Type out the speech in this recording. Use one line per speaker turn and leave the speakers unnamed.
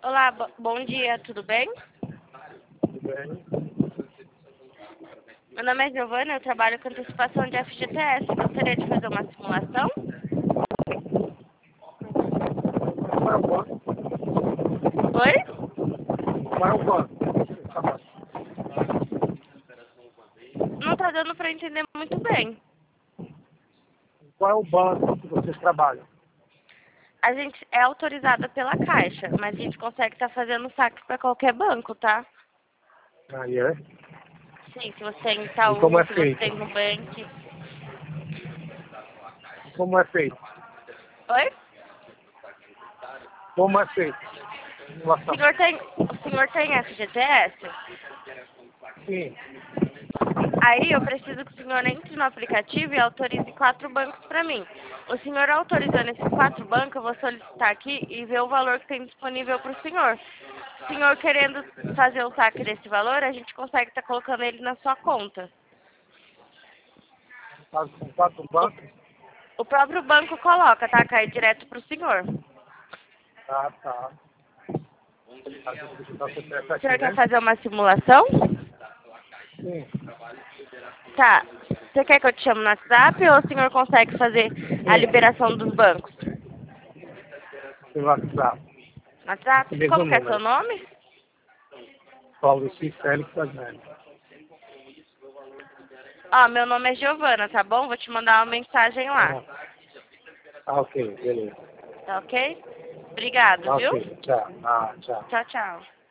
Olá, bom dia, tudo bem?
Tudo bem?
Meu nome é Giovana, eu trabalho com antecipação de FGTS. Gostaria de fazer uma simulação?
Qual é o banco?
Oi?
Qual é o banco?
Não tá dando para entender muito bem.
Qual é o banco que vocês trabalham?
A gente é autorizada pela Caixa, mas a gente consegue estar fazendo saque para qualquer banco, tá?
Aí é?
Sim, se você tem
E como
Itaú,
é
se você
feito?
tem Nubank.
Como é feito?
Oi?
Como é feito? Simulação.
O senhor tem FGTS?
Sim.
Aí eu preciso que o senhor entre no aplicativo e autorize 4 bancos para mim. O senhor autorizando esses 4 bancos, eu vou solicitar aqui e ver o valor que tem disponível para o senhor. O senhor querendo fazer o saque desse valor, a gente consegue estar colocando ele na sua conta.
Faz com 4 bancos?
O próprio banco coloca, tá? Cai direto para o senhor.
Tá. A gente digitar o CPF
O senhor
aqui,
quer
né?
fazer uma simulação?
Sim.
Tá. Você quer que eu te chame no WhatsApp ou o senhor consegue fazer a
Sim.
liberação dos bancos?
Pelo WhatsApp. Esse
WhatsApp?
mesmo
Como que é seu
número.
nome?
Paulo C. Félix Agnelli.
Ó, meu nome é Giovana, tá bom? Vou te mandar uma mensagem lá.
Ok, beleza.
Tá ok? Obrigado, viu?
Ok, tchau. Tchau.
Tchau, tchau.